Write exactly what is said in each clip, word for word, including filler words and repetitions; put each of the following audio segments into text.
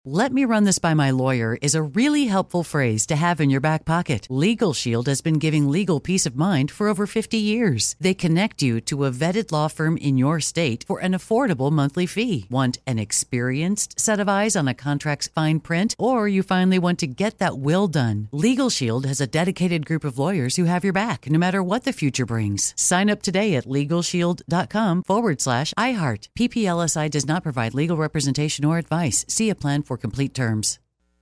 "Let me run this by my lawyer" is a really helpful phrase to have in your back pocket. Legal Shield has been giving legal peace of mind for over fifty years. They connect you to a vetted law firm in your state for an affordable monthly fee. Want an experienced set of eyes on a contract's fine print? Or you finally want to get that will done? Legal Shield has a dedicated group of lawyers who have your back, no matter what the future brings. Sign up today at LegalShield.com forward slash iHeart. P P L S I does not provide legal representation or advice. See a plan for complete terms.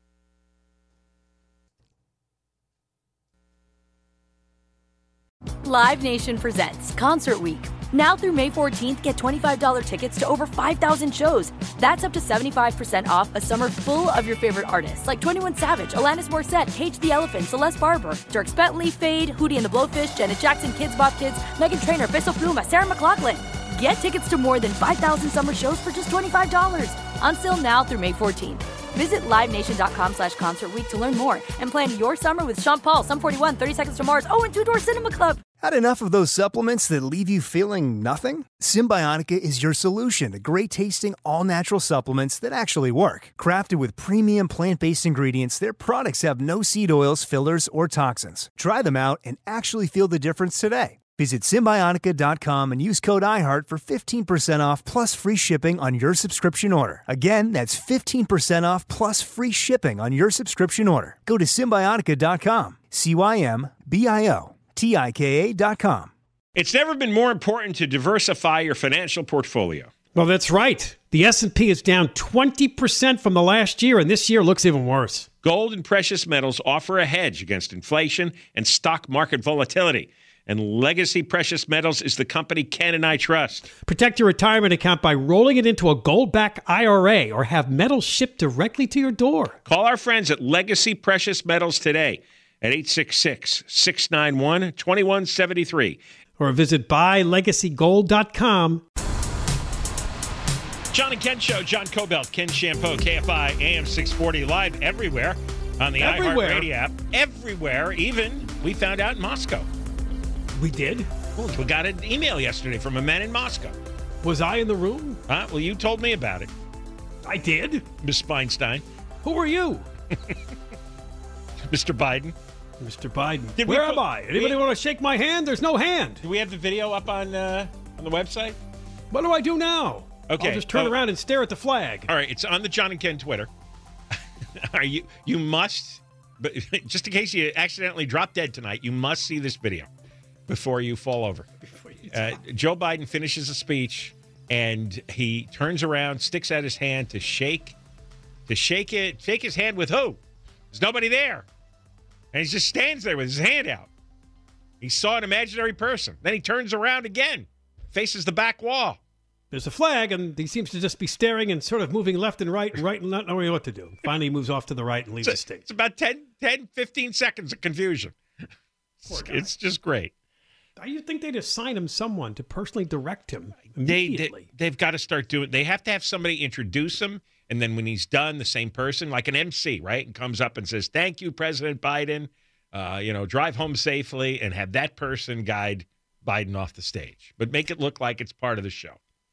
Live Nation presents Concert Week. Now through May fourteenth, get twenty-five dollars tickets to over five thousand shows. That's up to seventy-five percent off a summer full of your favorite artists like twenty-one Savage, Alanis Morissette, Cage the Elephant, Celeste Barber, Dierks Bentley, Fade, Hootie and the Blowfish, Janet Jackson, Kids Bop Kids, Meghan Trainor, Bissell Pluma, Sarah McLachlan. Get tickets to more than five thousand summer shows for just twenty-five dollars. Until now through May fourteenth. Visit LiveNation.com slash Concert Week to learn more and plan your summer with Sean Paul, Sum forty-one, thirty Seconds to Mars, oh, and Two Door Cinema Club. Had enough of those supplements that leave you feeling nothing? Symbiotica is your solution to great-tasting, all-natural supplements that actually work. Crafted with premium plant-based ingredients, their products have no seed oils, fillers, or toxins. Try them out and actually feel the difference today. Visit Symbiotica dot com and use code iHeart for fifteen percent off plus free shipping on your subscription order. Again, that's fifteen percent off plus free shipping on your subscription order. Go to Symbiotica dot com. C Y M B I O T I K A dot com. It's never been more important to diversify your financial portfolio. Well, that's right. The S and P is down twenty percent from the last year, and this year looks even worse. Gold and precious metals offer a hedge against inflation and stock market volatility. And Legacy Precious Metals is the company Ken and I trust. Protect your retirement account by rolling it into a gold-backed I R A or have metals shipped directly to your door. Call our friends at Legacy Precious Metals today at eight six six, six nine one, two one seven three. Or visit buy legacy gold dot com. John and Ken Show, John Cobelt, Ken Shampoo, K F I A M six forty, live everywhere on the iHeartRadio app. Everywhere, even, we found out, in Moscow. We did? Well, we got an email yesterday from a man in Moscow. Was I in the room? Huh? Well, you told me about it. I did? Miss Feinstein. Who are you? Mister Biden. Mister Biden. Did Where we am put, I? Anybody we, want to shake my hand? There's no hand. Do we have the video up on uh, on the website? What do I do now? Okay. I'll just turn oh. around and stare at the flag. All right, it's on the John and Ken Twitter. Are you you must, but just in case you accidentally drop dead tonight, you must see this video before you fall over. Before you uh, Joe Biden finishes a speech, and he turns around, sticks out his hand to shake, to shake it, shake his hand with who? There's nobody there. And he just stands there with his hand out. He saw an imaginary person. Then he turns around again, faces the back wall. There's a flag, and he seems to just be staring and sort of moving left and right and right and not knowing what to do. Finally, he moves off to the right and leaves it's, the stage. It's about ten, ten, fifteen seconds of confusion. It's, it's just great. I think they'd assign him someone to personally direct him They, immediately. they, they've got to start doing, they have to have somebody introduce him, and then when he's done, the same person, like an M C, right, and comes up and says, thank you, President Biden, uh, you know, drive home safely, and have that person guide Biden off the stage. But make it look like it's part of the show.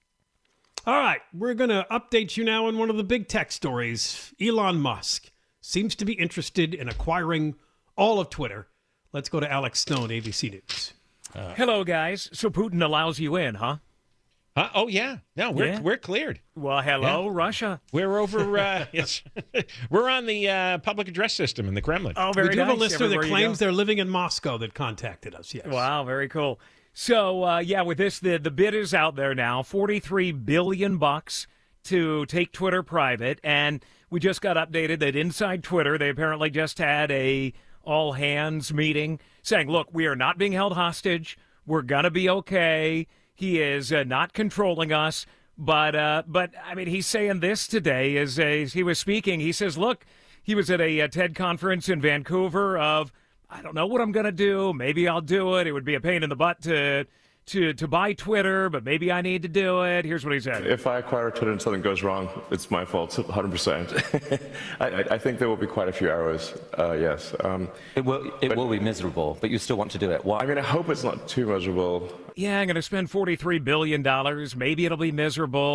All right, we're going to update you now on one of the big tech stories. Elon Musk seems to be interested in acquiring all of Twitter. Let's go to Alex Stone, A B C News. Uh, Hello, guys. So Putin allows you in, huh? Huh? Oh, yeah. No, we're yeah. we're cleared. Well, hello, yeah. Russia. We're over, uh, yes. We're on the uh, public address system in the Kremlin. Oh, very We do nice. have a listener Everywhere that claims they're living in Moscow that contacted us, yes. Wow, very cool. So, uh, yeah, with this, the, the bid is out there now, forty-three billion bucks to take Twitter private. And we just got updated that inside Twitter, they apparently just had a all-hands meeting saying, look, we are not being held hostage. We're going to be okay. He is uh, not controlling us. But, uh, but I mean, he's saying this today as, as he was speaking. He says, look, he was at a, a TED conference in Vancouver of, I don't know what I'm going to do. Maybe I'll do it. It would be a pain in the butt to to to buy Twitter, but maybe I need to do it. Here's what he said. If I acquire Twitter and something goes wrong, it's my fault, one hundred percent. I, I think there will be quite a few errors, uh, yes. Um, it will it but, will be miserable, but you still want to do it. Why? I mean, I hope it's not too miserable. Yeah, I'm going to spend forty-three billion dollars. Maybe it'll be miserable. And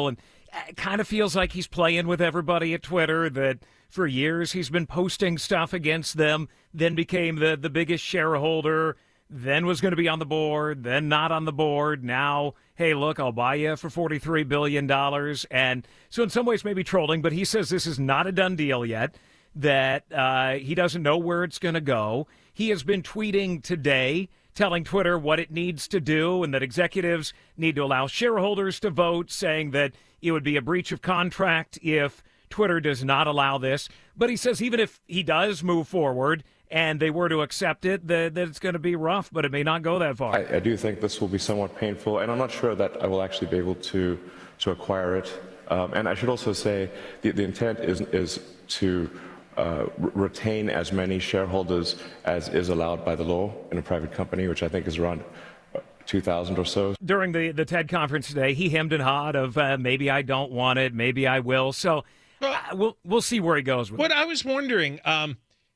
it kind of feels like he's playing with everybody at Twitter, that for years he's been posting stuff against them, then became the, the biggest shareholder, then was going to be on the board, then not on the board. Now, hey, look, I'll buy you for forty-three billion dollars. And so in some ways maybe trolling, but he says this is not a done deal yet, that uh, he doesn't know where it's going to go. He has been tweeting today, telling Twitter what it needs to do and that executives need to allow shareholders to vote, saying that it would be a breach of contract if Twitter does not allow this. But he says even if he does move forward and they were to accept it, that, that it's going to be rough, but it may not go that far. I, I do think this will be somewhat painful, and I'm not sure that I will actually be able to, to acquire it. Um, and I should also say the, the intent is, is to uh, retain as many shareholders as is allowed by the law in a private company, which I think is around two thousand or so. During the, the TED conference today, he hemmed and hawed of uh, maybe I don't want it, maybe I will. So uh, we'll, we'll see where he goes with What it. I was wondering, um,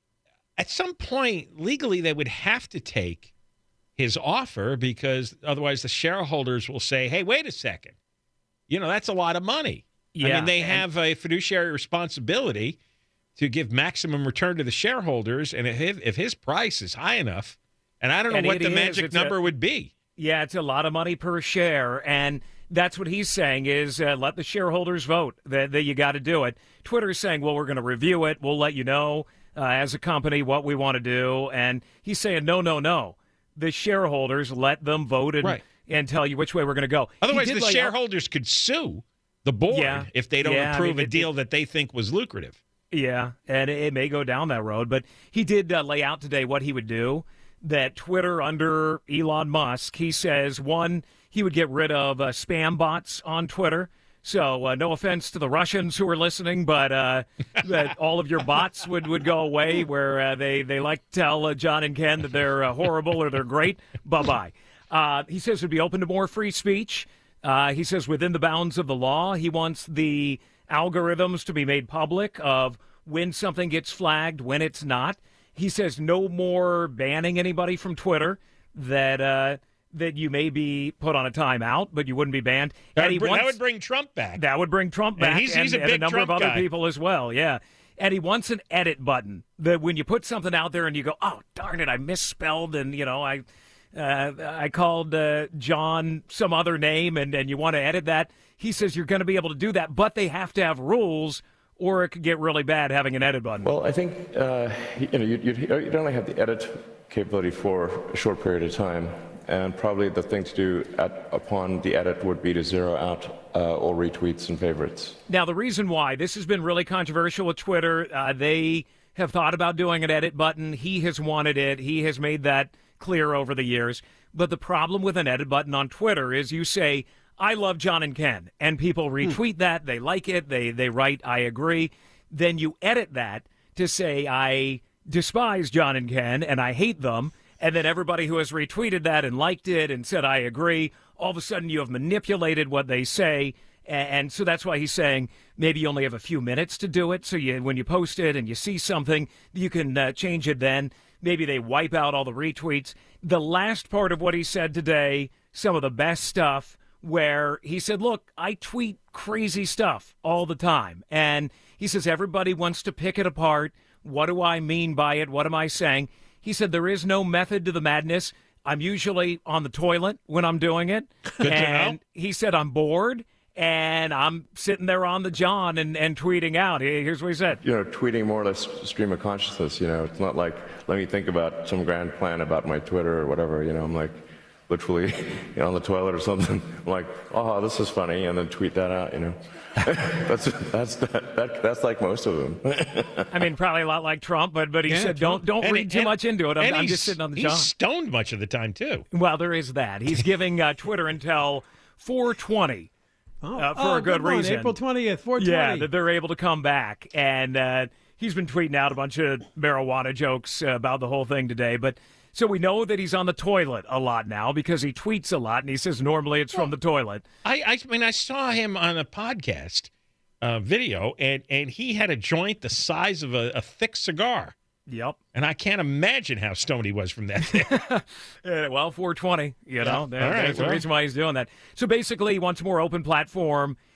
at some point, legally, they would have to take his offer because otherwise the shareholders will say, hey, wait a second. You know, that's a lot of money. Yeah, I mean, they and- have a fiduciary responsibility to give maximum return to the shareholders. And if, if his price is high enough, and I don't know And what it the is, magic it's number a- would be. Yeah, it's a lot of money per share, and that's what he's saying is uh, let the shareholders vote, that, that you got to do it. Twitter's saying, well, we're going to review it. We'll let you know uh, as a company what we want to do. And he's saying, no, no, no. The shareholders, let them vote and, Right. and tell you which way we're going to go. He Otherwise, did the lay out- shareholders could sue the board Yeah. if they don't Yeah, I approve mean, a it- deal it- that they think was lucrative. Yeah, and it may go down that road. But he did uh, lay out today what he would do, that Twitter under Elon Musk, he says, one, he would get rid of uh, spam bots on Twitter. So uh, no offense to the Russians who are listening, but uh, that all of your bots would, would go away where uh, they, they like to tell uh, John and Ken that they're uh, horrible or they're great. Bye-bye. Uh, he says it would be open to more free speech. Uh, he says within the bounds of the law, he wants the algorithms to be made public of when something gets flagged, when it's not. He says no more banning anybody from Twitter, that uh, that you may be put on a timeout, but you wouldn't be banned. That, And he would, br- that wants- would bring Trump back. that would bring Trump And back, he's- he's a and big number Trump of other guy. people as well, yeah. And he wants an edit button, that when you put something out there and you go, oh, darn it, I misspelled, and, you know, I uh, I called uh, John some other name, and, and you want to edit that. He says you're going to be able to do that, but they have to have rules, or it could get really bad having an edit button. Well, I think uh, you know you'd, you'd, you'd only have the edit capability for a short period of time, and probably the thing to do at, upon the edit would be to zero out uh, all retweets and favorites. Now, the reason why this has been really controversial with Twitter, uh, they have thought about doing an edit button. He has wanted it. He has made that clear over the years. But the problem with an edit button on Twitter is you say, I love John and Ken, and people retweet that. They like it. They, they write, I agree. Then you edit that to say, I despise John and Ken, and I hate them. And then everybody who has retweeted that and liked it and said, I agree, all of a sudden you have manipulated what they say. And so that's why he's saying maybe you only have a few minutes to do it. So you, when you post it and you see something, you can uh, change it then. Maybe they wipe out all the retweets. The last part of what he said today, some of the best stuff, where he said, look, I tweet crazy stuff all the time. And he says everybody wants to pick it apart. What do I mean by it? What am I saying? He said there is no method to the madness. I'm usually on the toilet when I'm doing it. Good to and know. he said I'm bored, and I'm sitting there on the John and, and tweeting out. Here's what he said. You know, tweeting more or less stream of consciousness. You know, it's not like let me think about some grand plan about my Twitter or whatever. You know, I'm like literally you know, on the toilet or something. I'm like, oh, this is funny, and then tweet that out. You know, that's that's that, that that's like most of them. I mean, probably a lot like Trump, but but he Yeah, said Trump. don't don't And read he- too and- much into it. I'm, and I'm he's- just sitting on the he's John. stoned much of the time, too. Well, there is that. He's giving uh, Twitter until four twenty. Oh, Uh, for oh, a good one, reason. April twentieth, four twenty. Yeah, that they're able to come back. And uh, he's been tweeting out a bunch of marijuana jokes uh, about the whole thing today. But so we know that he's on the toilet a lot now because he tweets a lot, and he says normally it's from the toilet. I, I mean, I saw him on a podcast uh, video, and, and he had a joint the size of a, a thick cigar. Yep. And I can't imagine how stoned he was from that thing. Uh, well, four twenty, you know, Yeah. there- All right, there's the well. reason why he's doing that. So basically, he wants a more open platform.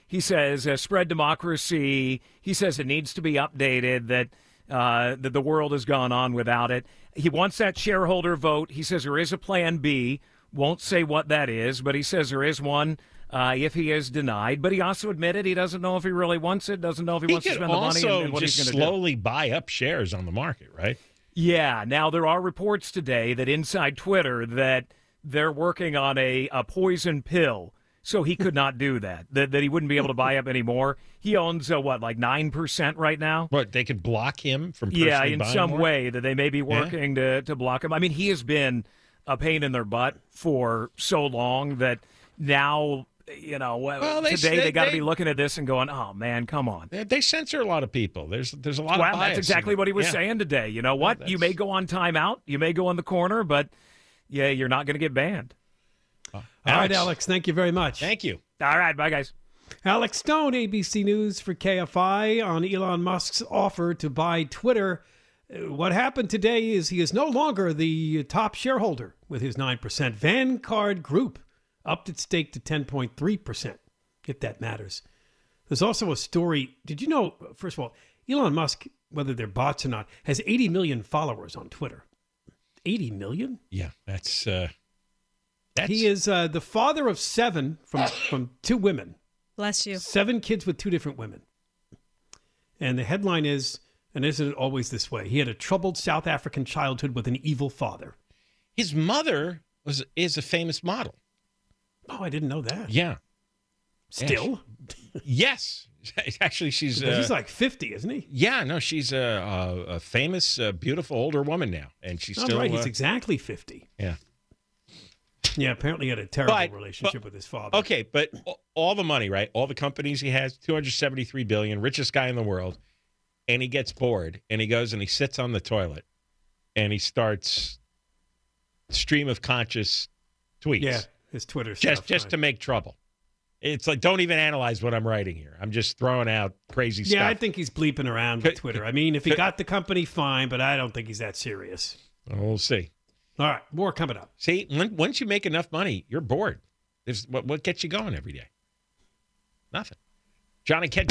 He says uh, spread democracy. He says it needs to be updated, that, uh, that the world has gone on without it. He wants that shareholder vote. He says there is a plan B. Won't say what that is, but he says there is one uh, if he is denied. But he also admitted he doesn't know if he really wants it, doesn't know if he, he wants to spend the money and, and what he's going to do. slowly buy up shares on the market, right? Yeah. Now, there are reports today that inside Twitter that they're working on a, a poison pill, so he could not do that, that, that he wouldn't be able to buy up anymore. He owns, uh, what, like nine percent right now? What, they could block him from personally Yeah, in buying some more? way that they may be working yeah. to, to block him. I mean, he has been a pain in their butt for so long that now, you know, well, they, today they, they got to they, be looking at this and going, oh, man, come on. They, they censor a lot of people. There's there's a lot well, of bias. That's exactly what he was yeah. saying today. You know what? Well, you may go on timeout. You may go in the corner, but, yeah, you're not going to get banned. Uh, All right, Alex, thank you very much. Thank you. All right, bye, guys. Alex Stone, A B C News for K F I on Elon Musk's offer to buy Twitter. What happened today is he is no longer the top shareholder with his nine percent. Vanguard Group upped its stake to ten point three percent, if that matters. There's also a story. Did you know, first of all, Elon Musk, whether they're bots or not, has eighty million followers on Twitter. eighty million? Yeah, that's... Uh, that's... He is uh, the father of seven from, from two women. Bless you. Seven kids with two different women. And the headline is, and isn't it always this way, he had a troubled South African childhood with an evil father. His mother was is a famous model. Oh, I didn't know that. Yeah. Still? Yeah, yes. Actually, she's... Uh, he's like fifty, isn't he? Yeah, no, she's a, a, a famous, uh, beautiful older woman now. And she's That's still... right, uh, he's exactly fifty. Yeah. Yeah, apparently he had a terrible but, relationship but, with his father. Okay, but all the money, right? All the companies he has, two hundred seventy-three billion dollars, richest guy in the world, and he gets bored, and he goes and he sits on the toilet, and he starts stream of conscious tweets. Yeah, his Twitter just stuff. Just right. to make trouble. It's like, don't even analyze what I'm writing here. I'm just throwing out crazy yeah, stuff. I think he's bleeping around with Twitter. I mean, if he got the company, fine, but I don't think he's that serious. We'll see. All right, more coming up. See, when, once you make enough money, you're bored. There's, what, what gets you going every day? Nothing. John and Ken.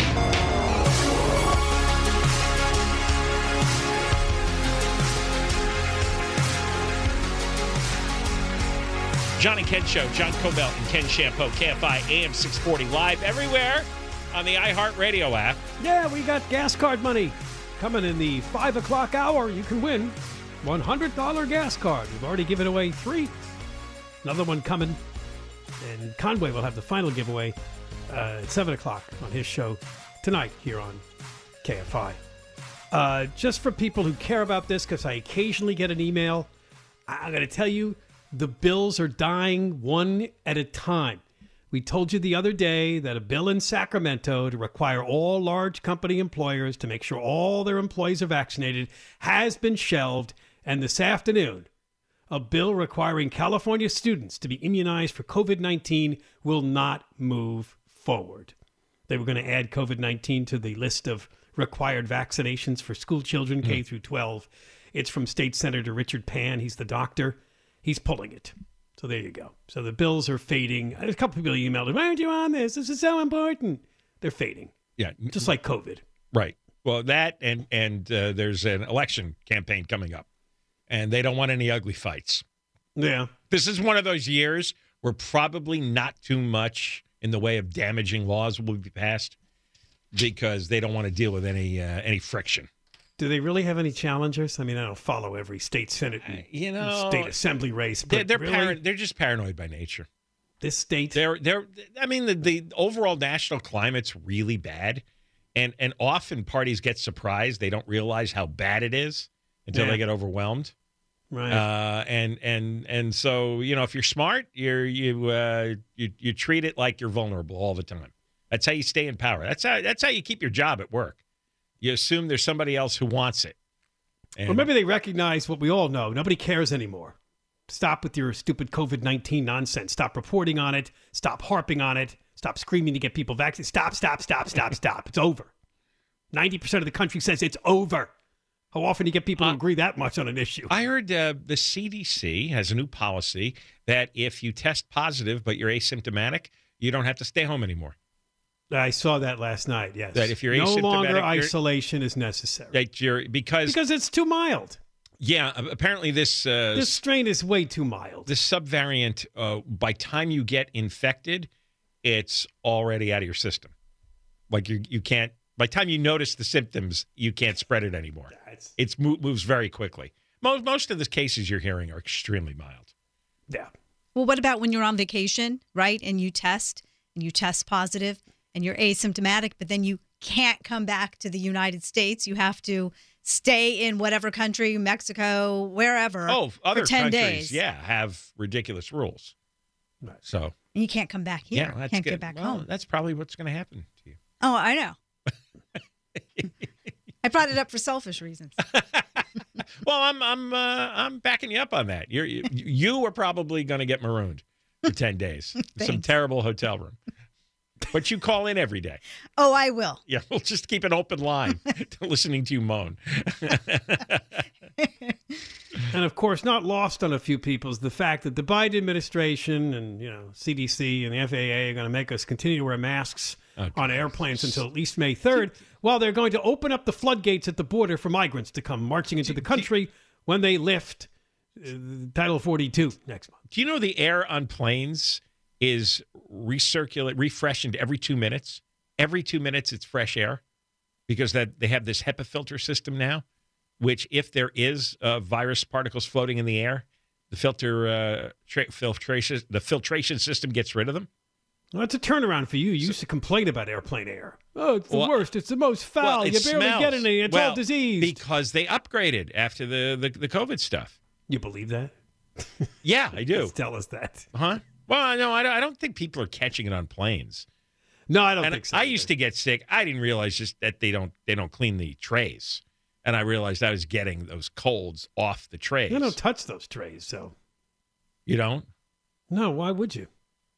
John and Ken Show. John Cobelt and Ken Shampoo. K F I A M six forty live everywhere on the iHeartRadio app. Yeah, we got gas card money coming in the five o'clock hour. You can win one hundred dollars gas card. We've already given away three. Another one coming. And Conway will have the final giveaway uh, at seven o'clock on his show tonight here on K F I. Uh, just for people who care about this, because I occasionally get an email, I'm going to tell you, the bills are dying one at a time. We told you the other day that a bill in Sacramento to require all large company employers to make sure all their employees are vaccinated has been shelved. And this afternoon, a bill requiring California students to be immunized for COVID nineteen will not move forward. They were going to add COVID nineteen to the list of required vaccinations for school children, mm-hmm. K through twelve. It's from State Senator Richard Pan. He's the doctor. He's pulling it. So there you go. So the bills are fading. A couple people emailed, why aren't you on this? This is so important. They're fading. Yeah. Just like COVID. Right. Well, that and, and uh, there's an election campaign coming up. And they don't want any ugly fights. Yeah. This is one of those years where probably not too much in the way of damaging laws will be passed because they don't want to deal with any uh, any friction. Do they really have any challengers? I mean, I don't follow every state senate and, uh, you know, state assembly race, but they're they're, really? parano- they're just paranoid by nature. This state, they're they're. I mean, the, the overall national climate's really bad, and and often parties get surprised. They don't realize how bad it is until yeah. they get overwhelmed. Right. Uh, and and and so you know, if you're smart, you're you uh, you you treat it like you're vulnerable all the time. That's how you stay in power. That's how that's how you keep your job at work. You assume there's somebody else who wants it. And or maybe they recognize what we all know. Nobody cares anymore. Stop with your stupid COVID nineteen nonsense. Stop reporting on it. Stop harping on it. Stop screaming to get people vaccinated. Stop, stop, stop, stop, stop. It's over. ninety percent of the country says it's over. How often do you get people uh, to agree that much on an issue? I heard uh, the C D C has a new policy that if you test positive but you're asymptomatic, you don't have to stay home anymore. I saw that last night, yes. That if you're no asymptomatic, longer you're- isolation is necessary. That you're because Because it's too mild. yeah, apparently this uh, This strain is way too mild. this subvariant, uh, by time you get infected, it's already out of your system. Like you you can't. By the time you notice the symptoms, you can't spread it anymore. It's, It mo- moves very quickly. Most most of the cases you're hearing are extremely mild. yeah. Well, what about when you're on vacation, right? And you test and you test positive and you're asymptomatic, but then you can't come back to the United States. You have to stay in whatever country, Mexico, wherever. Oh, other for ten countries, days. yeah, have ridiculous rules. Right. So And you can't come back here. yeah, that's can't good. get back Well, home. that's probably what's going to happen to you. Oh, I know. I brought it up for selfish reasons. Well, I'm I'm uh, I'm backing you up on that. You're, you you are probably going to get marooned for ten days. Some Thanks. terrible hotel room. But you call in every day. Oh, I will. Yeah, we'll just keep an open line to listening to you moan. And of course, not lost on a few people is the fact that the Biden administration and you know C D C and the F A A are going to make us continue to wear masks Oh, on airplanes until at least May third, while they're going to open up the floodgates at the border for migrants to come marching into the country when they lift uh, Title forty-two next month. Do you know the air on planes is recirculate, refreshed every two minutes? Every two minutes, it's fresh air because that they have this HEPA filter system now, which if there is uh, virus particles floating in the air, the filter uh, tra- filtration the filtration system gets rid of them. Well, that's a turnaround for you. You used to complain about airplane air. Oh, it's the Well, worst. It's the most foul. Well, it you barely smells. get any. It's Well, all diseased. because they upgraded after the, the, the COVID stuff. You believe that? Yeah, I do. Just tell us that. Huh? Well, no, I don't, I don't think people are catching it on planes. No, I don't And think so. I either. used to get sick. I didn't realize just that they don't they don't clean the trays, and I realized I was getting those colds off the trays. You don't touch those trays, so. You don't, No, why would you?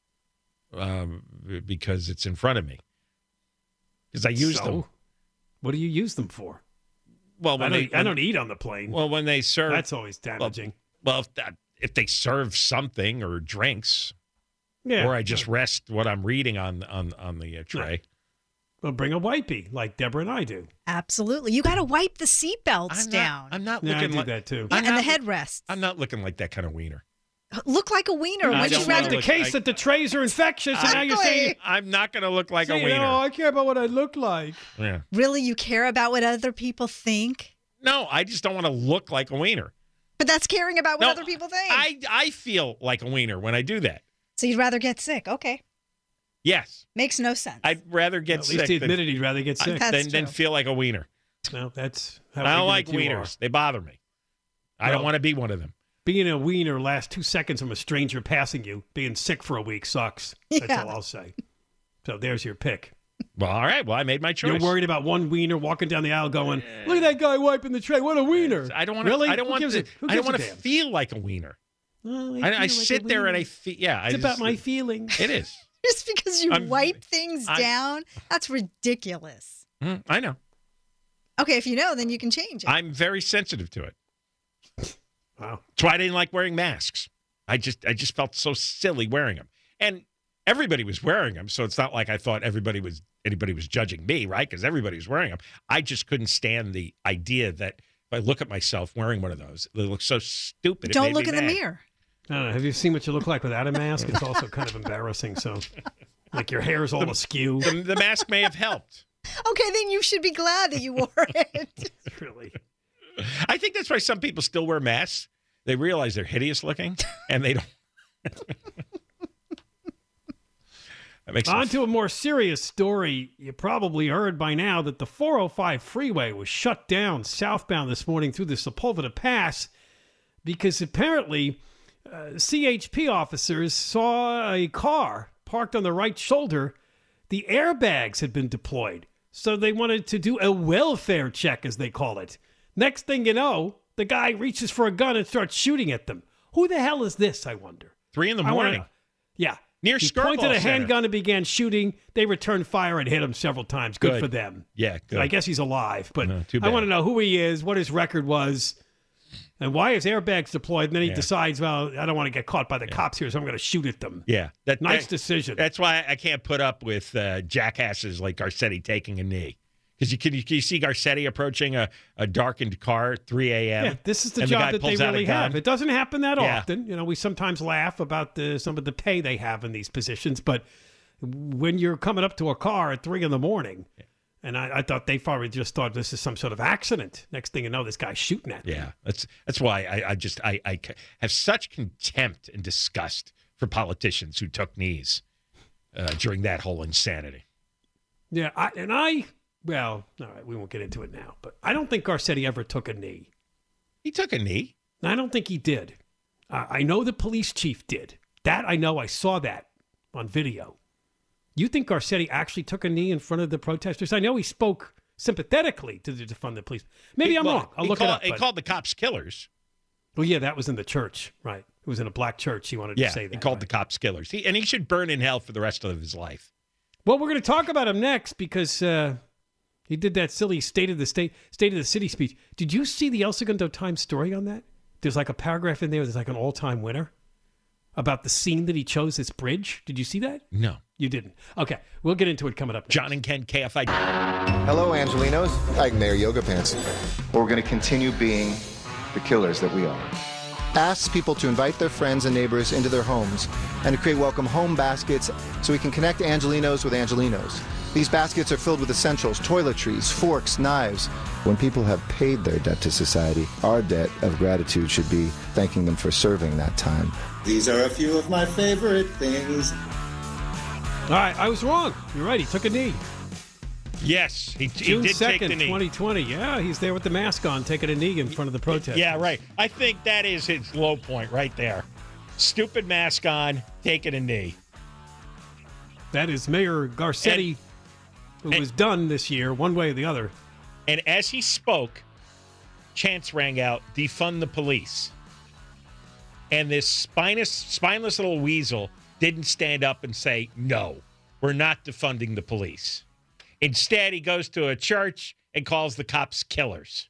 um, because it's in front of me. Because I use So? them. What do you use them for? Well, I when don't, they I don't eat on the plane. well when they serve. That's always damaging. well, if that if they serve something or drinks, yeah. or I just rest what I'm reading on on on the uh, tray. Well, bring a wipey like Deborah and I do. Absolutely. You got to wipe the seatbelts I'm down. Not, I'm not Yeah, I looking do like that too. Yeah, I'm and the not- headrests. I'm not looking like that kind of wiener. Look like a wiener. I Would you don't It's wanna not the rather? look- case I- that the trays are infectious, and now you're saying, I'm not going to look like a saying, wiener. "Oh, I care about what I look like." Yeah. Really, you care about what other people think? No, I just don't want to look like a wiener. But that's caring about what No, other people think. I I feel like a wiener when I do that. So you'd rather get sick. Okay. Yes, Makes no sense. I'd rather get At sick least he than, admitted he'd rather get sick. That's than, than true. feel like a wiener. No, that's how I don't like ignorant you wieners. They bother me. I Well- don't want to be one of them. Being a wiener lasts two seconds from a stranger passing you. Being sick for a week sucks. That's Yeah. all I'll say. So there's your pick. Well, all right. Well, I made my choice. You're worried about one wiener walking down the aisle going, "Look at that guy wiping the tray. What a wiener!" I don't want to. Really? I don't Who want. gives To, a- who I don't gives a want to damn? feel like a wiener. Oh, I, feel I like a sit there and I wiener. feel. Yeah, It's I about just- my feelings. It is. Just because you I'm- wipe things I- down, that's ridiculous. Mm, I know. Okay, if you know, then you can change it. I'm very sensitive to it. Wow. That's why I didn't like wearing masks. I just I just felt so silly wearing them. And everybody was wearing them, so it's not like I thought everybody was anybody was judging me, right? Because everybody was wearing them. I just couldn't stand the idea that if I look at myself wearing one of those, they look so stupid. It Don't made look me in the mad. mirror. I don't know. Have you seen what you look like without a mask? It's also kind of embarrassing. So, like your hair's all askew. The, the mask may have helped. Okay, then you should be glad that you wore it. Really. I think that's why some people still wear masks. They realize they're hideous looking, and they don't. That makes On them to a more serious story. You probably heard by now that the four oh five freeway was shut down southbound this morning through the Sepulveda Pass because apparently uh, C H P officers saw a car parked on the right shoulder. The airbags had been deployed, so they wanted to do a welfare check, as they call it. Next thing you know, the guy reaches for a gun and starts shooting at them. Who the hell is this, I wonder? three in the I wanna morning. know. Yeah. Near he Skirball pointed a Center. handgun and began shooting. They returned fire and hit him several times. Good, Good. for them. Yeah, good. I guess he's alive, but No, too I bad. want to know who he is, what his record was. And why is airbags deployed? And then he Yeah. decides, well, I don't want to get caught by the cops here, so I'm going to shoot at them. Yeah. That, Nice that- decision. That's why I can't put up with uh, jackasses like Garcetti taking a knee. Because you can, you, can you see Garcetti approaching a, a darkened car at three a.m.? Yeah, this is the and job guy that they pulls out a really gun? have. It doesn't happen that Yeah. often. You know, we sometimes laugh about the, some of the pay they have in these positions, but when you're coming up to a car at three in the morning, and I, I thought they probably just thought this is some sort of accident. Next thing you know, this guy's shooting at them. Yeah, that's that's why I, I just I, I c- have such contempt and disgust for politicians who took knees uh, during that whole insanity. Yeah, I, and I, well, all right, we won't get into it now, but I don't think Garcetti ever took a knee. He took a knee. I don't think he did. Uh, I know the police chief did. That I know. I saw that on video. You think Garcetti actually took a knee in front of the protesters? I know he spoke sympathetically to the defund the police. Maybe He- I'm well, wrong. I'll he look called, it up. He but- called the cops killers. well, yeah, that was in the church, right? It was in a black church. He wanted Yeah, to say that. he called right? the cops killers. He, and he should burn in hell for the rest of his life. Well, we're going to talk about him next because uh, he did that silly state of the state, state of the city speech. Did you see the El Segundo Times story on that? There's like a paragraph in there that's like an all-time winner about the scene that he chose, this bridge. Did you see that? No. You didn't. Okay, we'll get into it coming up next. John and Ken, K F I. Hello, Angelinos. Like Mayor Yoga Pants. We're going to continue being the killers that we are. Asks people to invite their friends and neighbors into their homes and to create welcome home baskets so we can connect Angelinos with Angelinos. These baskets are filled with essentials, toiletries, forks, knives. When people have paid their debt to society, our debt of gratitude should be thanking them for serving that time. These are a few of my favorite things. All right, I was wrong. You're right. He took a knee. Yes, he, he June did take the second, knee. twenty twenty. Yeah, he's there with the mask on, taking a knee in front of the protest. Yeah, right. I think that is his low point right there. Stupid mask on, taking a knee. That is Mayor Garcetti, And- who was done this year, one way or the other. And as he spoke, chants rang out, defund the police. And this spineless, spineless little weasel didn't stand up and say, no, we're not defunding the police. Instead, he goes to a church and calls the cops killers.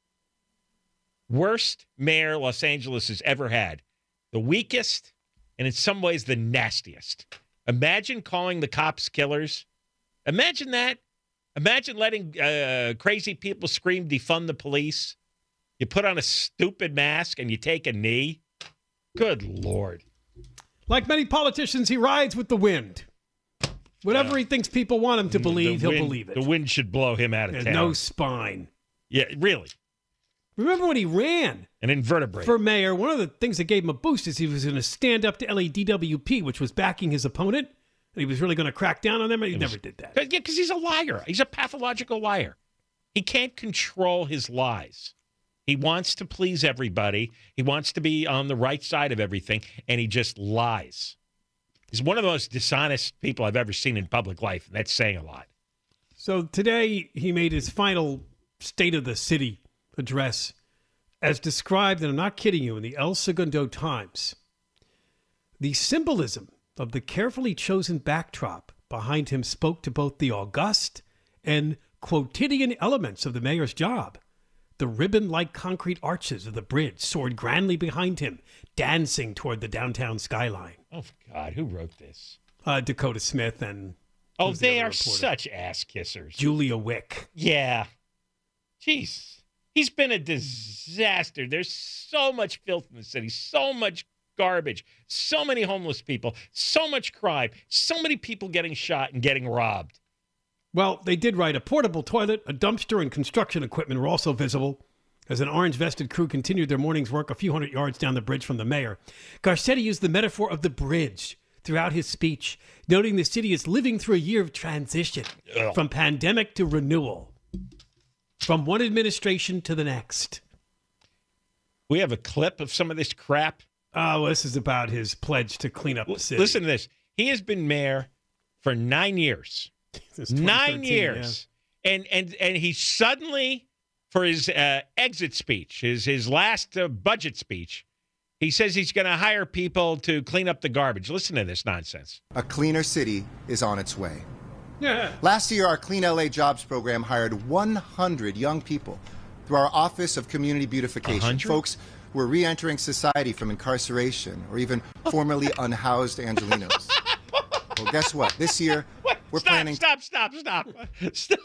Worst mayor Los Angeles has ever had. The weakest, and in some ways the nastiest. Imagine calling the cops killers. Imagine that. Imagine letting uh, crazy people scream, defund the police. You put on a stupid mask and you take a knee. Good Lord. Like many politicians, he rides with the wind. Whatever Yeah. he thinks people want him to believe, The he'll wind- believe it. The wind should blow him out of There's town. no spine. Yeah, really. Remember when he ran An invertebrate. for mayor? One of the things that gave him a boost is he was going to stand up to L A D W P, which was backing his opponent. And he was really going to crack down on them, and he It was- never did that. Yeah, because he's a liar. He's a pathological liar. He can't control his lies. He wants to please everybody. He wants to be on the right side of everything, and he just lies. He's one of the most dishonest people I've ever seen in public life, and that's saying a lot. So today he made his final State of the City address as described, and I'm not kidding you, in the El Segundo Times. The symbolism of the carefully chosen backdrop behind him spoke to both the august and quotidian elements of the mayor's job. The ribbon-like concrete arches of the bridge soared grandly behind him, dancing toward the downtown skyline. Oh, God, who wrote this? Uh, Dakota Smith and Oh, who's the they other are reporter? such ass kissers. Julia Wick. Yeah. Jeez. He's been a disaster. There's so much filth in the city, so much garbage, so many homeless people, so much crime, so many people getting shot and getting robbed. Well, they did write a portable toilet, a dumpster, and construction equipment were also visible as an orange-vested crew continued their morning's work a few hundred yards down the bridge from the mayor. Garcetti used the metaphor of the bridge throughout his speech, noting the city is living through a year of transition Ugh. from pandemic to renewal, from one administration to the next. We have a clip of some of this crap. Oh, well, this is about his pledge to clean up the city. Listen to this. He has been mayor for nine years. Since Nine twenty thirteen, years. And and and he suddenly, for his uh, exit speech, his, his last uh, budget speech, he says he's going to hire people to clean up the garbage. Listen to this nonsense. A cleaner city is on its way. Yeah. Last year, our Clean L A Jobs program hired one hundred young people through our Office of Community Beautification. one hundred? Folks who are re-entering society from incarceration or even formerly unhoused Angelinos. Well, guess what? This year, What? we're stop, planning... Stop, stop, stop, stop.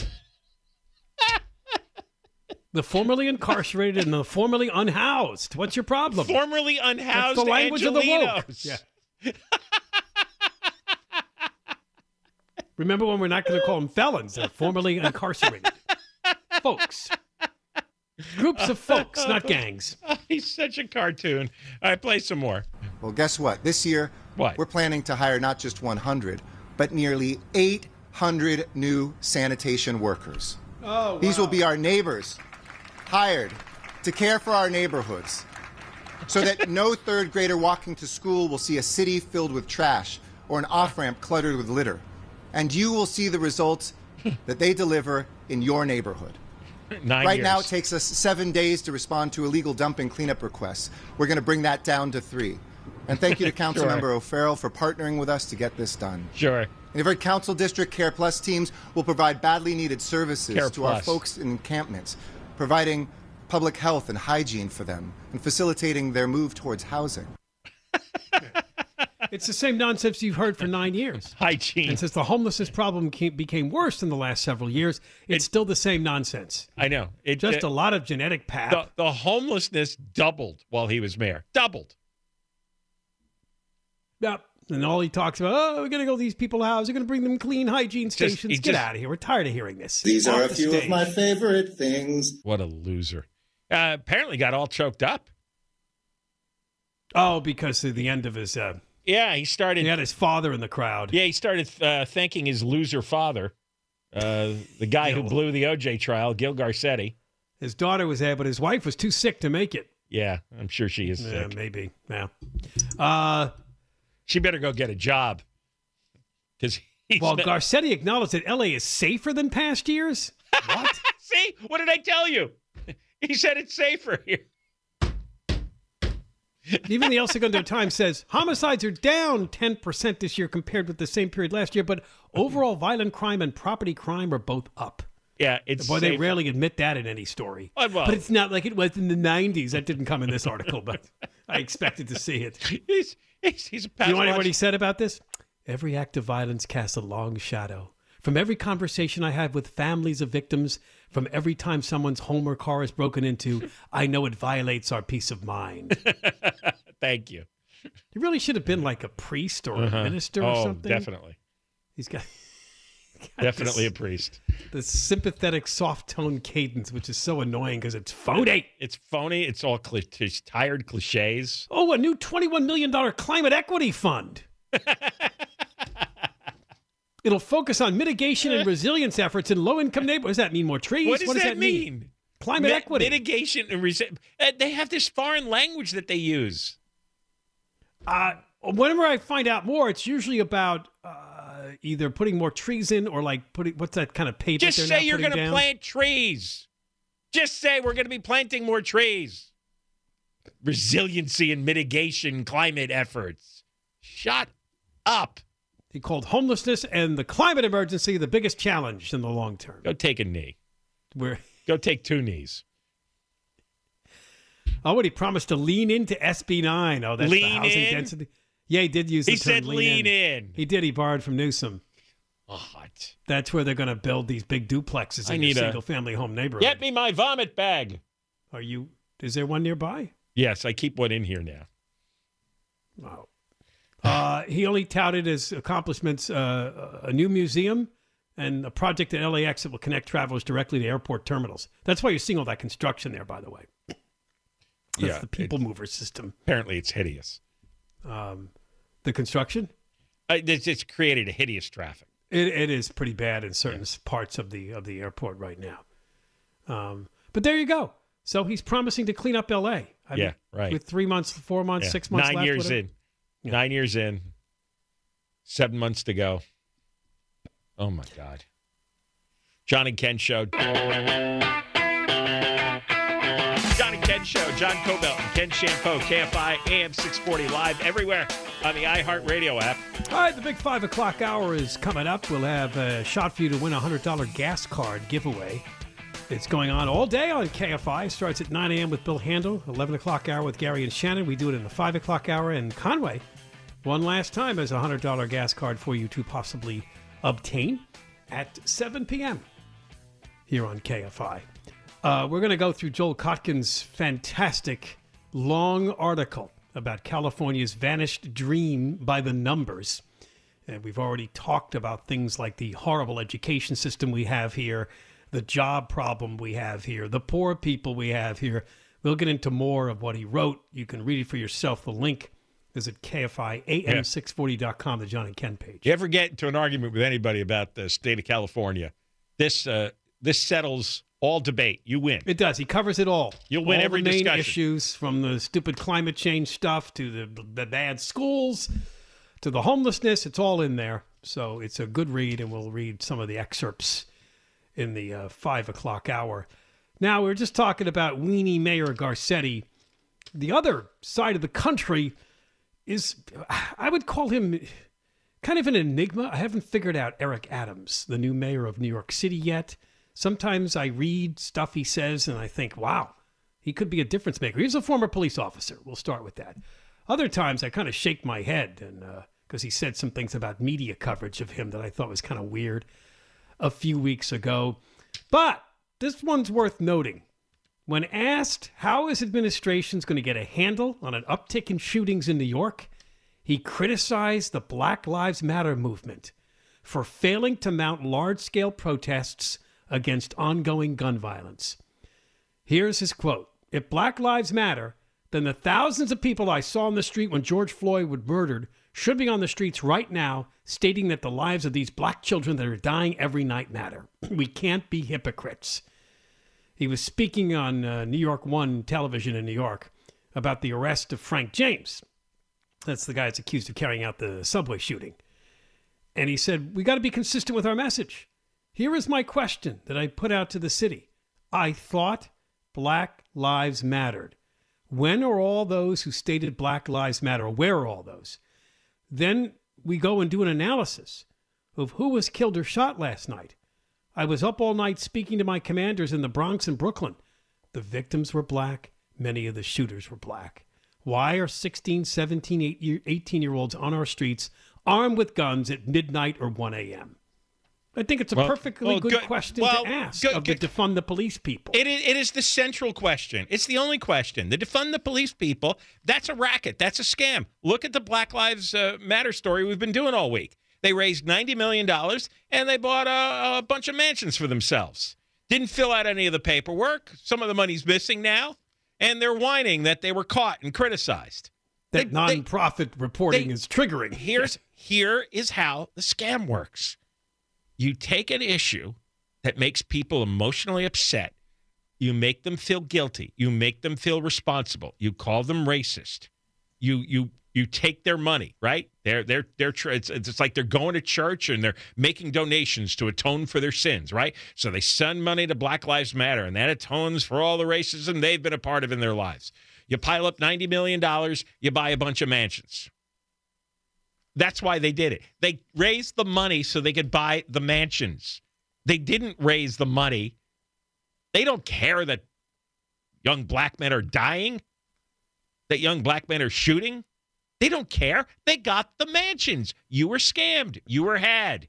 The formerly incarcerated and the formerly unhoused. What's your problem? Formerly unhoused That's the language of the woke. Angelinos. Yeah. Remember when we're not going to call them felons? They're formerly incarcerated. Folks. Groups of folks, not gangs. He's such a cartoon. All right, play some more. Well, guess what? This year, What? we're planning to hire not just one hundred, but nearly eight hundred new sanitation workers. Oh, wow. These will be our neighbors, hired to care for our neighborhoods, so that no third grader walking to school will see a city filled with trash or an off-ramp cluttered with litter. And you will see the results that they deliver in your neighborhood. Nine right years. now, it takes us seven days to respond to illegal dumping cleanup requests. We're going to bring that down to three. And thank you to Councilmember Sure. O'Farrell for partnering with us to get this done. Sure. In every council district, Care Plus teams will provide badly needed services Care to our Plus. folks in encampments, providing public health and hygiene for them, and facilitating their move towards housing. It's the same nonsense you've heard for nine years. Hygiene. And since the homelessness problem came, became worse in the last several years, it's It- still the same nonsense. I know. It Just uh, a lot of genetic pap. the, the homelessness doubled while he was mayor. Doubled. Yep. And all he talks about, oh, we're going to go to these people's houses. We're going to bring them clean hygiene Just- stations. he Get just- out of here. We're tired of hearing this. These Off are a the few stage. of my favorite things. What a loser. Uh, apparently got all choked up. Oh, because of the end of his... Uh, Yeah, he started. he had his father in the crowd. Yeah, he started uh, thanking his loser father, uh, the guy who Gil. blew the O J trial, Gil Garcetti. His daughter was there, but his wife was too sick to make it. Yeah, I'm sure she is Yeah, sick. maybe. Yeah. Uh, She better go get a job. Because he's well, not- Garcetti acknowledged that L A is safer than past years. What? See, what did I tell you? He said it's safer here. Even the El Segundo Times says homicides are down ten percent this year compared with the same period last year, but overall violent crime and property crime are both up. Yeah, it's Boy, they safer. rarely admit that in any story. Oh, well. But it's not like it was in the nineties. That didn't come in this article, but I expected to see it. He's, he's, he's a You know what he pathological- said about this? Every act of violence casts a long shadow. From every conversation I have with families of victims, from every time someone's home or car is broken into, I know it violates our peace of mind. Thank you. He really should have been like a priest or Uh-huh. a minister or oh, something. definitely. He's got, got Definitely this, a priest. the sympathetic, soft tone cadence, which is so annoying because it's phony. It's phony. It's all cli- it's tired cliches. Oh, a new twenty-one million dollars climate equity fund. It'll focus on mitigation and resilience efforts in low-income neighborhoods. Does that mean more trees? What does, that, mean? Climate Mi- equity. Mitigation and resi- uh, They have this foreign language that they use. Uh, whenever I find out more, it's usually about uh, either putting more trees in or like putting, what's that kind of pavement Just they're say now you're putting going to down? plant trees. Just say we're going to be planting more trees. Resiliency and mitigation climate efforts. Shut up. He called homelessness and the climate emergency the biggest challenge in the long term. Go take a knee. Where Go take two knees. oh, what he promised to lean into S B nine. Oh, that's the Lean housing in? density. Yeah, he did use the He term said lean in. He did. He borrowed from Newsom. What? That's where they're going to build these big duplexes I in need a a- single-family home neighborhood. Get me my vomit bag. Are you? Is there one nearby? Yes, I keep one in here now. Wow. Uh, he only touted his accomplishments, uh, a new museum and a project at L A X that will connect travelers directly to airport terminals. That's why you're seeing all that construction there, by the way. That's Yeah, the people it- mover system. Apparently, it's hideous. Um, the construction, Uh, It's, it's created a hideous traffic. it, it is pretty bad in certain parts of the of the airport right now. Um, but there you go. So he's promising to clean up L A. I Yeah, mean, right. With three months, four months, Yeah. six months Nine left. years whatever. in. Nine years in. Seven months to go. Oh, my God. John and Ken Show. John and Ken Show. John Cobelt and Ken Shampoo. K F I A M six forty live everywhere on the iHeartRadio app. All right, the big five o'clock hour is coming up. We'll have a shot for you to win a one hundred dollars gas card giveaway. It's going on all day on K F I. Starts at nine a.m. with Bill Handel, eleven o'clock hour with Gary and Shannon. We do it in the five o'clock hour. And Conway, one last time, has a one hundred dollars gas card for you to possibly obtain at seven p.m. here on K F I. Uh, we're going to go through Joel Kotkin's fantastic long article about California's vanished dream by the numbers. And we've already talked about things like the horrible education system we have here, the job problem we have here, the poor people we have here. We'll get into more of what he wrote. You can read it for yourself. The link is at K F I A M six forty dot com, the John and Ken page. You ever get into an argument with anybody about the state of California, this uh, this settles all debate. You win. It does. He covers it all. You'll win all every the main discussion. Issues, from the stupid climate change stuff to the, the bad schools to the homelessness. It's all in there. So it's a good read, and we'll read some of the excerpts in the uh, five o'clock hour. Now, we were just talking about weenie Mayor Garcetti. The other side of the country is, I would call him kind of an enigma. I haven't figured out Eric Adams, the new mayor of New York City, yet. Sometimes I read stuff he says and I think, wow, he could be a difference maker. He's a former police officer. We'll start with that. Other times I kind of shake my head and because uh, he said some things about media coverage of him that I thought was kind of weird a few weeks ago. But this one's worth noting. When asked how his administration's going to get a handle on an uptick in shootings in New York, he criticized the Black Lives Matter movement for failing to mount large-scale protests against ongoing gun violence. Here's his quote. "If Black Lives Matter, then the thousands of people I saw on the street when George Floyd was murdered should be on the streets right now stating that the lives of these black children that are dying every night matter. We can't be hypocrites." He was speaking on uh, New York One television in New York about the arrest of Frank James. That's the guy that's accused of carrying out the subway shooting. And he said, we got to be consistent with our message. Here is my question that I put out to the city. I thought Black Lives mattered. When are all those who stated Black Lives Matter? Where are all those? Then we go and do an analysis of who was killed or shot last night. I was up all night speaking to my commanders in the Bronx and Brooklyn. The victims were black. Many of the shooters were black. Why are sixteen, seventeen, eighteen-year-olds on our streets armed with guns at midnight or one a.m.? I think it's a well, perfectly well, good, good question well, to ask good, of good. the defund the police people. It is, it is the central question. It's the only question. The defund the police people, that's a racket. That's a scam. Look at the Black Lives uh, Matter story we've been doing all week. They raised ninety million dollars, and they bought a, a bunch of mansions for themselves. Didn't fill out any of the paperwork. Some of the money's missing now, and they're whining that they were caught and criticized. That they, nonprofit they, reporting they, is triggering. Here's Here is how the scam works. You take an issue that makes people emotionally upset. You make them feel guilty. You make them feel responsible. You call them racist. You you you take their money, right? They're they're they're it's, it's like they're going to church and they're making donations to atone for their sins, right? So they send money to Black Lives Matter, and that atones for all the racism they've been a part of in their lives. You pile up ninety million dollars, you buy a bunch of mansions. That's why they did it. They raised the money so they could buy the mansions. They didn't raise the money. They don't care that young black men are dying, that young black men are shooting. They don't care. They got the mansions. You were scammed. You were had.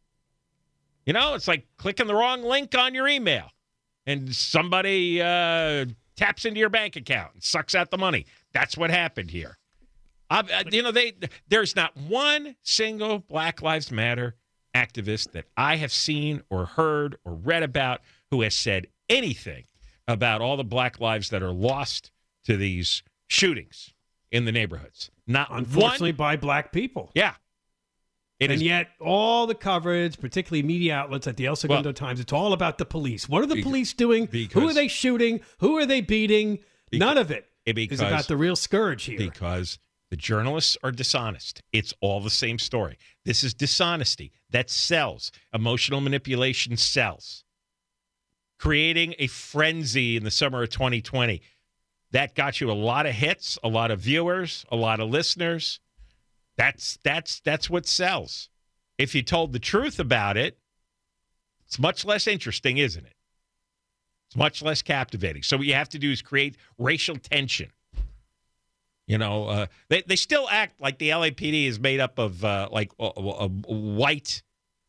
You know, it's like clicking the wrong link on your email and somebody uh, taps into your bank account and sucks out the money. That's what happened here. Uh, you know, they there's not one single Black Lives Matter activist that I have seen or heard or read about who has said anything about all the black lives that are lost to these shootings in the neighborhoods. Not Unfortunately, one, by black people. Yeah. It and is, yet all the coverage, particularly media outlets like the El Segundo well, Times, it's all about the police. What are the because, police doing? Who are they shooting? Who are they beating? Because, None of it because, is about the real scourge here. Because the journalists are dishonest. It's all the same story. This is dishonesty that sells. Emotional manipulation sells. Creating a frenzy in the summer of twenty twenty. That got you a lot of hits, a lot of viewers, a lot of listeners. That's that's that's what sells. If you told the truth about it, it's much less interesting, isn't it? It's much less captivating. So what you have to do is create racial tension. You know, uh, they, they still act like the L A P D is made up of uh, like uh, uh, white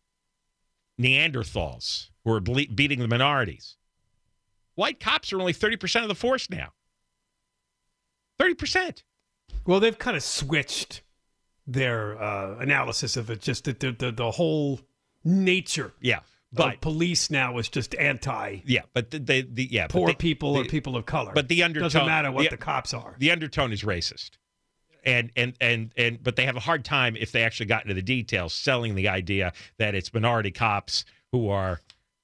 Neanderthals who are ble- beating the minorities. White cops are only thirty percent of the force now. thirty percent. Well, they've kind of switched their uh, analysis of it, just the, the, the whole nature yeah, but, of police now is just anti. Yeah, but the, the, the yeah, poor but the, people the, or people of color. But the undertone doesn't matter what the, the cops are. The undertone is racist, and and and and but they have a hard time if they actually got into the details selling the idea that it's minority cops who are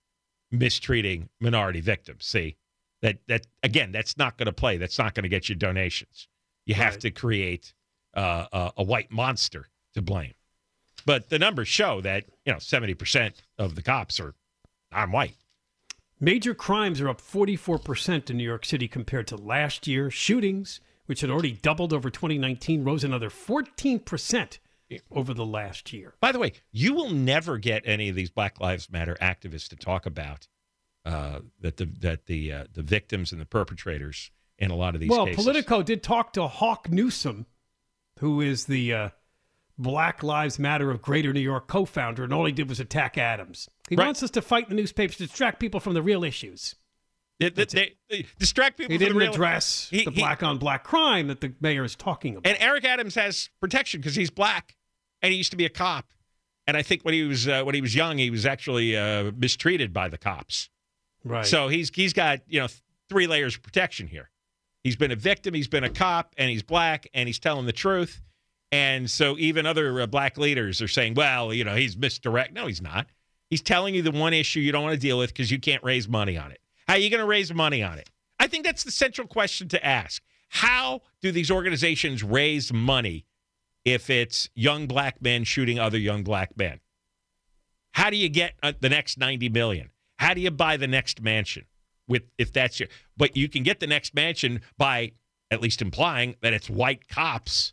mistreating minority victims. See, that that again, that's not going to play. That's not going to get you donations. You have Right. to create uh, a, a white monster to blame. But the numbers show that, you know, seventy percent of the cops are non-white. Major crimes are up forty-four percent in New York City compared to last year. Shootings, which had already doubled over twenty nineteen, rose another fourteen percent over the last year. By the way, you will never get any of these Black Lives Matter activists to talk about uh, that the that the uh, the victims and the perpetrators in a lot of these well, cases. Well, Politico did talk to Hawk Newsom, who is the uh, Black Lives Matter of Greater New York co-founder, and all he did was attack Adams. He Right. wants us to fight in the newspapers to distract people from the real issues. They, they, they, they distract people. He from didn't the real, address he, the he, black-on-black crime that the mayor is talking about. And Eric Adams has protection because he's black, and he used to be a cop. And I think when he was uh, when he was young, he was actually uh, mistreated by the cops. Right. So he's he's got you know three layers of protection here. He's been a victim, he's been a cop, and he's black, and he's telling the truth. And so even other uh, black leaders are saying, well, you know, he's misdirect. No, he's not. He's telling you the one issue you don't want to deal with because you can't raise money on it. How are you going to raise money on it? I think that's the central question to ask. How do these organizations raise money if it's young black men shooting other young black men? How do you get uh, the next ninety million dollars? How do you buy the next mansion? With if that's your, but you can get the next mansion by at least implying that it's white cops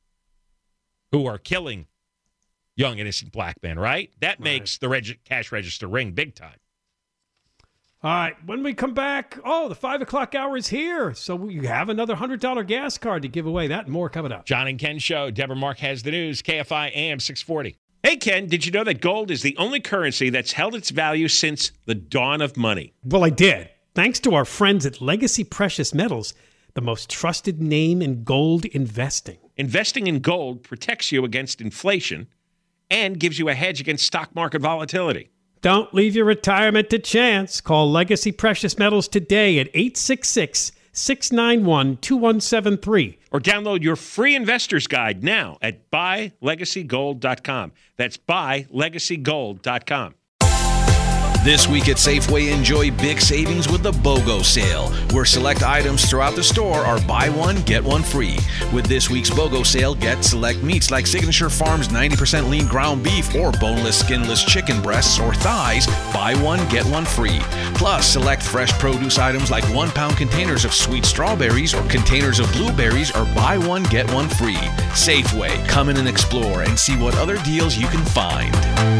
who are killing young innocent black men, right? That makes the reg- cash register ring big time. All right, when we come back, oh, the five o'clock hour is here. So we have another one hundred dollars gas card to give away. That and more coming up. John and Ken Show. Deborah Mark has the news. K F I A M six forty. Hey, Ken, did you know that gold is the only currency that's held its value since the dawn of money? Well, I did. Thanks to our friends at Legacy Precious Metals, the most trusted name in gold investing. Investing in gold protects you against inflation and gives you a hedge against stock market volatility. Don't leave your retirement to chance. Call Legacy Precious Metals today at eight six six, six nine one, two one seven three. Or download your free investor's guide now at buy legacy gold dot com. That's buy legacy gold dot com. This week at Safeway, enjoy big savings with the BOGO sale, where select items throughout the store are buy one, get one free. With this week's BOGO sale, get select meats like Signature Farms ninety percent lean ground beef or boneless, skinless chicken breasts or thighs, buy one, get one free. Plus, select fresh produce items like one-pound containers of sweet strawberries or containers of blueberries or buy one, get one free. Safeway, come in and explore and see what other deals you can find.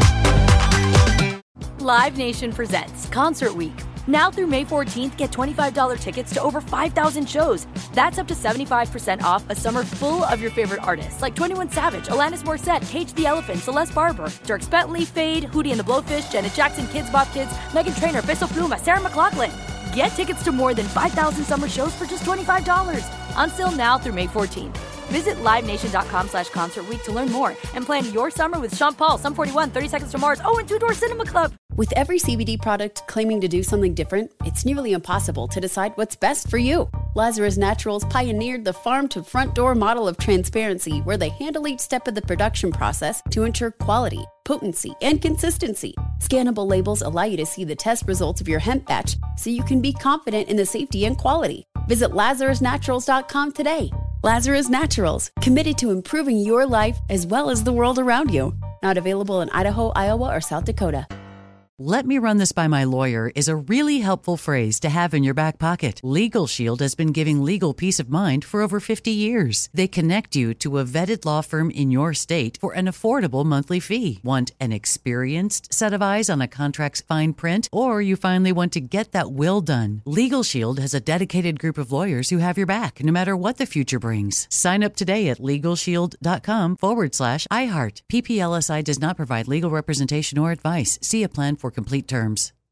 Live Nation presents Concert Week. Now through May fourteenth, get twenty-five dollars tickets to over five thousand shows. That's up to seventy-five percent off a summer full of your favorite artists like twenty-one Savage, Alanis Morissette, Cage the Elephant, Celeste Barber, Dierks Bentley, Fade, Hootie and the Blowfish, Janet Jackson, Kids Bop Kids, Meghan Trainor, Peso Pluma, Sarah McLachlan. Get tickets to more than five thousand summer shows for just twenty-five dollars. Until now through May fourteenth. Visit livenation.com slash concert week to learn more and plan your summer with Sean Paul, Sum forty-one, thirty Seconds to Mars, oh, and Two Door Cinema Club. With every C B D product claiming to do something different, it's nearly impossible to decide what's best for you. Lazarus Naturals pioneered the farm-to-front-door model of transparency, where they handle each step of the production process to ensure quality, potency, and consistency. Scannable labels allow you to see the test results of your hemp batch, so you can be confident in the safety and quality. Visit lazarus naturals dot com today. Lazarus Naturals, committed to improving your life as well as the world around you. Not available in Idaho, Iowa, or South Dakota. "Let me run this by my lawyer" is a really helpful phrase to have in your back pocket. Legal Shield has been giving legal peace of mind for over fifty years. They connect you to a vetted law firm in your state for an affordable monthly fee. Want an experienced set of eyes on a contract's fine print? Or you finally want to get that will done? Legal Shield has a dedicated group of lawyers who have your back, no matter what the future brings. Sign up today at LegalShield.com forward slash iHeart. P P L S I does not provide legal representation or advice. See a plan for complete terms.